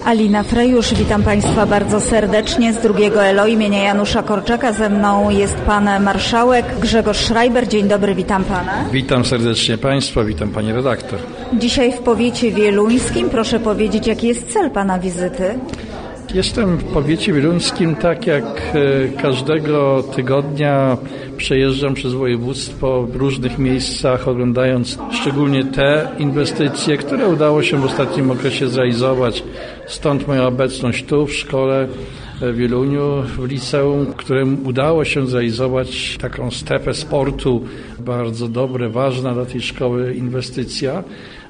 Alina Frejusz, witam Państwa bardzo serdecznie z drugiego ELO imienia Janusza Korczaka. Ze mną jest Pan Marszałek Grzegorz Schreiber. Dzień dobry, witam Pana. Witam serdecznie Państwa, witam Pani redaktor. Dzisiaj w powiecie wieluńskim. Proszę powiedzieć, jaki jest cel Pana wizyty? Jestem w powiecie wieluńskim, tak jak każdego tygodnia przejeżdżam przez województwo w różnych miejscach, oglądając szczególnie te inwestycje, które udało się w ostatnim okresie zrealizować. Stąd moja obecność tu w szkole w Wieluniu, w liceum, którym udało się zrealizować taką strefę sportu. Bardzo dobre, ważna dla tej szkoły inwestycja,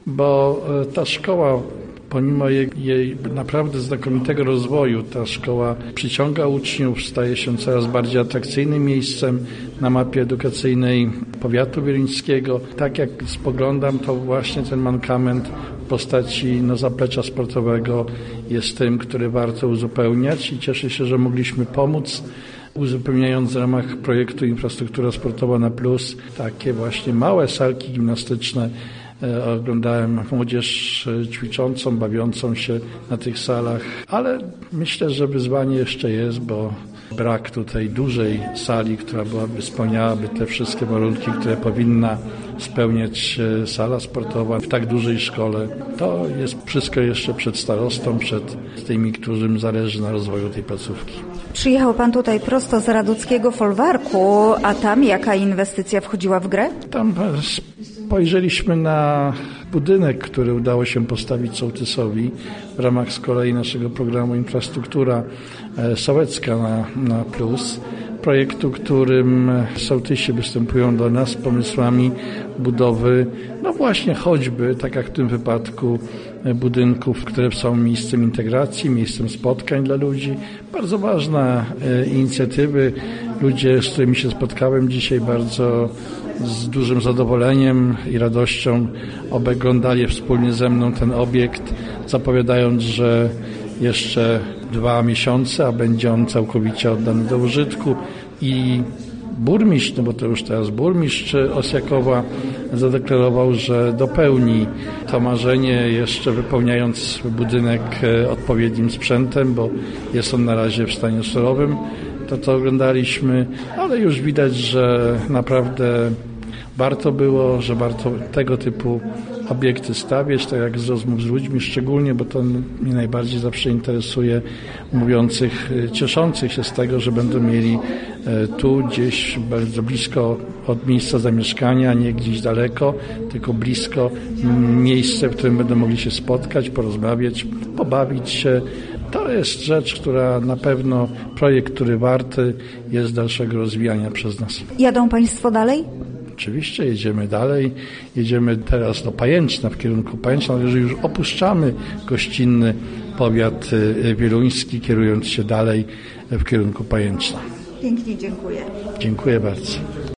bo ta szkoła, pomimo jej naprawdę znakomitego rozwoju, ta szkoła przyciąga uczniów, staje się coraz bardziej atrakcyjnym miejscem na mapie edukacyjnej powiatu wieluńskiego. Tak jak spoglądam, to właśnie ten mankament w postaci zaplecza sportowego jest tym, który warto uzupełniać i cieszę się, że mogliśmy pomóc, uzupełniając w ramach projektu Infrastruktura Sportowa na Plus takie właśnie małe salki gimnastyczne. Oglądałem młodzież ćwiczącą, bawiącą się na tych salach, ale myślę, że wyzwanie jeszcze jest, bo brak tutaj dużej sali, która spełniałaby te wszystkie warunki, które powinna spełniać sala sportowa w tak dużej szkole. To jest wszystko jeszcze przed starostą, przed tymi, którym zależy na rozwoju tej placówki. Przyjechał Pan tutaj prosto z raduckiego folwarku, a tam jaka inwestycja wchodziła w grę? Tam spojrzeliśmy na budynek, który udało się postawić sołtysowi w ramach z kolei naszego programu Infrastruktura Sołecka na Plus. Projektu, którym sołtysi występują do nas z pomysłami budowy, właśnie choćby, tak jak w tym wypadku, budynków, które są miejscem integracji, miejscem spotkań dla ludzi. Bardzo ważne inicjatywy. Ludzie, z którymi się spotkałem dzisiaj, bardzo z dużym zadowoleniem i radością oglądali wspólnie ze mną ten obiekt, zapowiadając, że jeszcze 2 miesiące, a będzie on całkowicie oddany do użytku i burmistrz, bo to już teraz burmistrz Osjakowa zadeklarował, że dopełni to marzenie, jeszcze wypełniając budynek odpowiednim sprzętem, bo jest on na razie w stanie surowym. To oglądaliśmy, ale już widać, że naprawdę warto było, że warto tego typu obiekty stawiać, tak jak z rozmów z ludźmi szczególnie, bo to mnie najbardziej zawsze interesuje, mówiących, cieszących się z tego, że będą mieli tu gdzieś bardzo blisko od miejsca zamieszkania, nie gdzieś daleko, tylko blisko miejsce, w którym będą mogli się spotkać, porozmawiać, pobawić się. To jest rzecz, która na pewno, projekt, który warty jest dalszego rozwijania przez nas. Jadą Państwo dalej? Oczywiście jedziemy dalej, jedziemy teraz do Pajęczna, w kierunku Pajęczna, ale już opuszczamy gościnny powiat wieluński, kierując się dalej w kierunku Pajęczna. Pięknie dziękuję. Dziękuję bardzo.